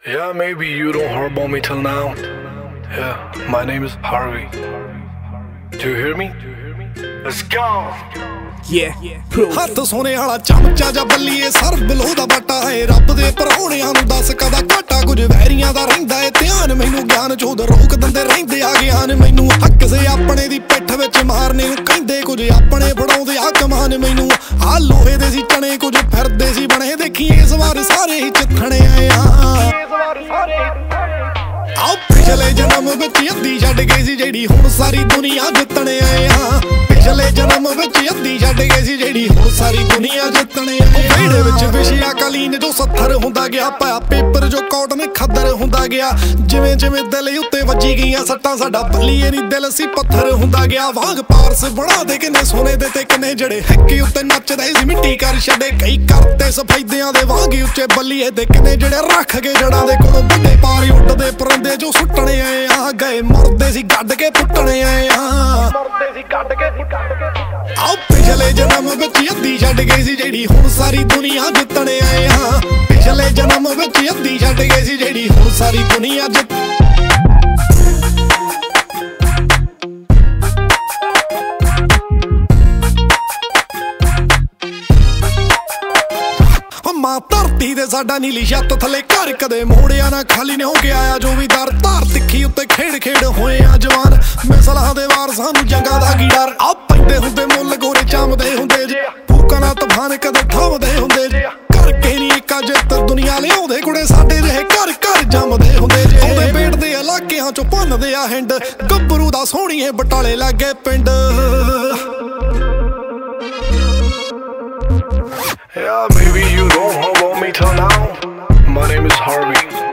Yeah, maybe you don't heard about me till now. Yeah, my name is Harvey. Do you hear me? Let's go! ਹੱਥ ਸੋਨੇ ਵਾਲਾ ਚਮਚਾ ਜਾਂ ਬੱਲੀਏ sir ਬਲੋ ਦਾ ਬਾਟਾ ਹੈ ਰੱਬ ਦੇ ਪਰੌਣਿਆਂ ਨੂੰ ਦੱਸ ਕਦਾ ਘਾਟਾ ਕੁਝ ਵੈਰੀਆਂ ਦਾ ਰਹਿੰਦਾ ਏ ਧਿਆਨ ਮੈਨੂੰ ਗਿਆਨ ਚੋਦ ਰੋਕ ਦਿੰਦੇ ਰਹਿੰਦੇ ਆ ਗਿਆਨ ਮੈਨੂੰ ਹੱਕ ਸੇ ਆਪਣੇ ਦੀ ਪਿੱਠ ਵਿੱਚ ਮਾਰਨੇ ਨੂੰ ਕਹਿੰਦੇ ਕੁਝ ਆਪਣੇ ਫੜਾਉਂਦੇ ਆ ਕਮਾਨ ਮੈਨੂੰ ਆ ਲੋਹੇ ਦੇ ਸੀ ਚਣੇ ਕੁਝ ਫਿਰਦੇ ਸੀ ਬਣੇ ਦੇਖੀ ਇਸ ਵਾਰ ਸਾਰੇ ਹੀ ਚਿੱਥਣੇ ਆਏ ਆ ਪਿਛਲੇ ਜਨਮ ਵਿੱਚ ਅੱਧੀ ਛੱਡ ਗਈ ਸੀ ਜਿਹੜੀ ਹੁਣ ਸਾਰੀ ਦੁਨੀਆ ਜਿੱਤਣੇ ਆਏ ਆ ਪਿਛਲੇ ਜਨਮ ਵਿੱਚ ਅੱਧੀ ਛੱਡ ਗਈ ਸੀ ਜਿਹੜੀ ਹੁਣ ਸਾਰੀ ਦੁਨੀਆ ਜਿੱਤਣੇ ਆਏ ਵਿਹੜੇ ਵਿੱਚ ਵਿਸ਼ਿਆ ਕਾਲੀਨ ਜੋ 70 ਹੁੰਦਾ ਗਿਆ ਪਾਇਆ ਪੇਪਰ ਜੋ ਕਾਟਨ ਖੱਦਰ ਹੁੰਦਾ ਗਿਆ ਜਿਵੇਂ ਜਿਵੇਂ ਦਿਲ ਉੱਤੇ ਵੱਜੀ ਗਈਆਂ ਸੱਟਾਂ ਸਾਡਾ ਬੱਲੀਏ ਨਹੀਂ ਦਿਲ ਸੀ ਪੱਥਰ ਹੁੰਦਾ ਗਿਆ ਵਾਂਗ ਪਾਰਸ ਬਣਾ ਦੇ ਕਿੰਨੇ ਸੋਨੇ ਦੇ ਤੇ ਕਿੰਨੇ ਜਿਹੜੇ ਹੈਕੇ ਉੱਤੇ ਨੱਚਦੇ ਸੀ ਮਿੱਟੀ ਕਰ ਛੱਡੇ ਕਈ ਕਰਤੇ ਸਫੈਦਿਆਂ ਦੇ ਵਾਂਗ ਉੱਚੇ ਬੱਲੀਏ ਦੇ ਕਿੰਨੇ ਜਿਹੜੇ ਰੱਖ ਕੇ ਜੜਾਂ ਦੇ ਕੋਲੋਂ ਵੱਡੇ ਪਾਰੀ ਉੱਡਦੇ ਪਰੰਦੇ ਜੋ ਸੁੱਟਣੇ ਆਏ ਆ ਗਏ ਮਰਦੇ ਸੀ ਗੱਡ ਕੇ ਪੁੱਟਣੇ ਆਏ ਆ ਪਿਛਲੇ ਜਨਮ ਵਿੱਚ ਅੱਧੀ ਛੱਡ ਗਈ ਸੀ ਜਿਹੜੀ ਹੁਣ ਸਾਰੀ ਦੁਨੀਆ ਜਿੱਤਣੇ ਆਏ ਆ ਪਿਛਲੇ ਜਨਮ ਵਿੱਚ ਅੱਧੀ ਛੱਡ ਗਈ ਸੀ ਜਿਹੜੀ ਹੁਣ ਸਾਰੀ ਦੁਨੀਆ ਮਾਂ ਧਰਤੀ ਦੇ ਸਾਡਾ ਨੀਲੀ ਛੱਤ ਥੱਲੇ ਘਰ ਕਦੇ ਮੋੜਿਆ ਨਾ ਖਾਲੀ ਨੇ ਹੋ ਕੇ ਆਇਆ ਜੋ ਵੀ ਦਰ ਧਾਰ ਤਿੱਖੀ ਉੱਤੇ ਖੇਡ ਖੇਡ ਹੋਏ ਆ ਜਵਾਨ ਮਿਸਲਾਂ ਦੇ ਵਾਰਸਾਂ ਨੂੰ ਜੰਗਾਂ ਦਾ ਕੀ ਡਰ ਆ ਪੈਂਦੇ ਹੁੰਦੇ ਮੁੱਲ ਗੋਰੇ ਚਮਦੇ ਹੁੰਦੇ ਜੇ ਫੂਕਾਂ ਨਾਲ ਤੂਫਾਨ ਕਦੇ ਥੰਮਦੇ ਹੁੰਦੇ ਜੇ ਕਰਕੇ ਨਹੀਂ ਇੱਕ ਜਿੱਤ ਦੁਨੀਆ ਲਿਆਉਂਦੇ ਕੁੜੇ ਸਾਡੇ ਜਿਹੇ ਘਰ ਘਰ ਜੰਮਦੇ ਹੁੰਦੇ ਜੇ ਉਹਦੇ ਪੇਟ ਦੇ ਇਲਾਕਿਆਂ ਚੋਂ ਭੰਨਦੇ ਆ ਹਿੰਡ ਗੱਭਰੂ ਦਾ ਸੋਹਣੀਏ ਬਟਾਲੇ ਲੱਗੇ ਪਿੰਡ Yeah, maybe you don't know about me till now. My name is Harvey.